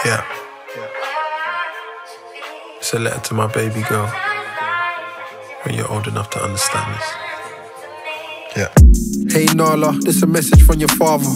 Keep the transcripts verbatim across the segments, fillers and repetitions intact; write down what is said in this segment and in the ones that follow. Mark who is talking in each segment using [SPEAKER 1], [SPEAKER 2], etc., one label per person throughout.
[SPEAKER 1] Yeah. It's a letter to my baby girl. When you're old enough to understand this. Yeah.
[SPEAKER 2] Hey Nala, this a message from your father.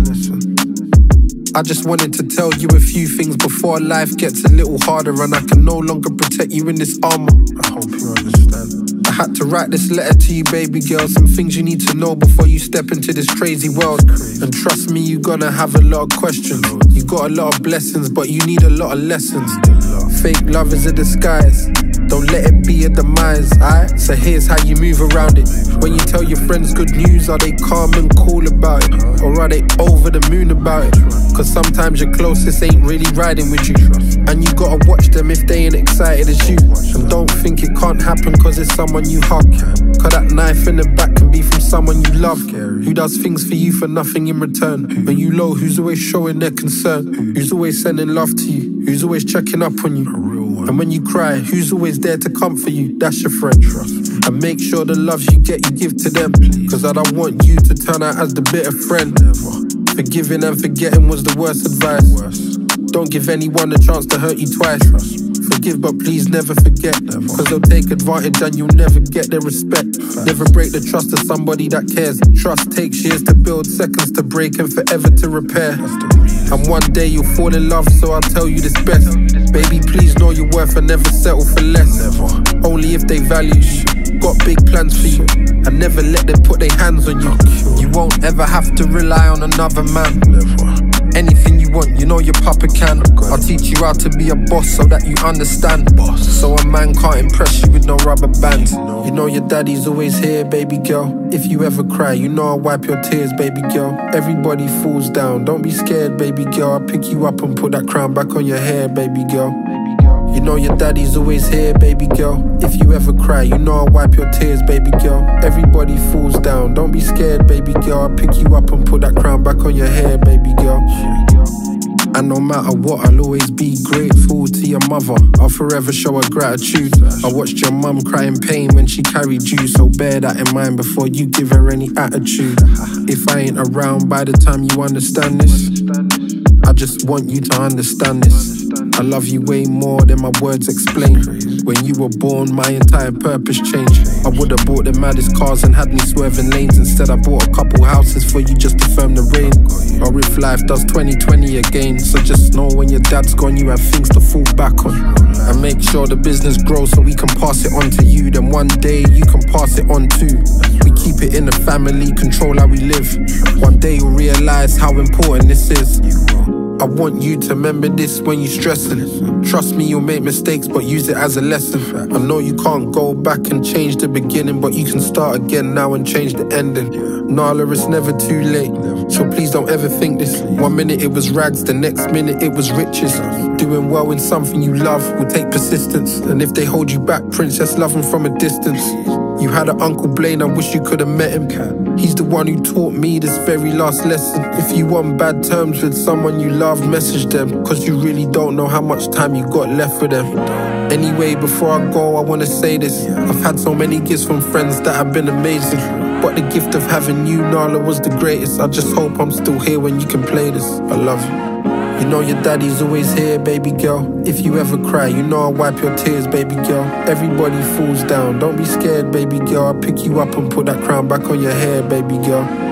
[SPEAKER 2] I just wanted to tell you a few things before life gets a little harder and I can no longer protect you in this armor.
[SPEAKER 1] I hope you understand.
[SPEAKER 2] I had to write this letter to you, baby girl. Some things you need to know before you step into this crazy world. And trust me, you're gonna have a lot of questions. You got a lot of blessings, but you need a lot of lessons. Fake love is a disguise. Don't let it be a demise, aight? So here's how you move around it. When you tell your friends good news, are they calm and cool about it? Or are they over the moon about it? Cause sometimes your closest ain't really riding with you. And you gotta watch them if they ain't excited as you. And don't think it can't happen cause it's someone you hug. Cause that knife in the back can be from someone you love. Who does things for you for nothing in return. When you low, who's always showing their concern. Who's always sending love to you. Who's always checking up on you. And when you cry, who's always there to comfort you? That's your friend. And make sure the love you get, you give to them. Cause I don't want you to turn out as the bitter friend. Forgiving and forgetting was the worst advice. Don't give anyone a chance to hurt you twice. Forgive but please never forget. Cause they'll take advantage and you'll never get their respect. Never break the trust of somebody that cares. Trust takes years to build, seconds to break and forever to repair. And one day you'll fall in love, so I'll tell you this best. Baby, please know your worth and never settle for less. Only if they value you. Got big plans for you. And never let them put their hands on you. You won't ever have to rely on another man. Anything you want, you know your papa can. I'll teach you how to be a boss so that you understand. So a man can't impress you with no rubber bands. You know your daddy's always here, baby girl. If you ever cry, you know I'll wipe your tears, baby girl. Everybody falls down, don't be scared, baby girl. I'll pick you up and put that crown back on your hair, baby girl. You know your daddy's always here, baby girl. If you ever cry, you know I'll wipe your tears, baby girl. Everybody falls down, don't be scared, baby girl. I'll pick you up and put that crown back on your hair, baby girl. And no matter what, I'll always be grateful to your mother. I'll forever show her gratitude. I watched your mum cry in pain when she carried you, so bear that in mind before you give her any attitude. If I ain't around by the time you understand this, I just want you to understand this. I love you way more than my words explain. When you were born, my entire purpose changed. I would've bought the maddest cars and had me swerving lanes. Instead I bought a couple houses for you just to firm the rain. Or if life does twenty twenty again. So just know when your dad's gone, you have things to fall back on. And make sure the business grows so we can pass it on to you. Then one day you can pass it on too. We keep it in the family, control how we live. One day you'll realize how important this is. I want you to remember this when you're stressing. Trust me, you'll make mistakes, but use it as a lesson. I know you can't go back and change the beginning, but you can start again now and change the ending. Nala, it's never too late, so please don't ever think this. One minute it was rags, the next minute it was riches. Doing well in something you love will take persistence. And if they hold you back, princess, love them from a distance. You had an Uncle Blaine, I wish you could have met him. He's the one who taught me this very last lesson. If you want bad terms with someone you love, message them. Cause you really don't know how much time you got left with them. Anyway, before I go, I wanna say this. I've had so many gifts from friends that have been amazing. But the gift of having you, Nala, was the greatest. I just hope I'm still here when you can play this. I love you. You know your daddy's always here, baby girl. If you ever cry, you know I'll wipe your tears, baby girl. Everybody falls down, don't be scared, baby girl. I'll pick you up and put that crown back on your hair, baby girl.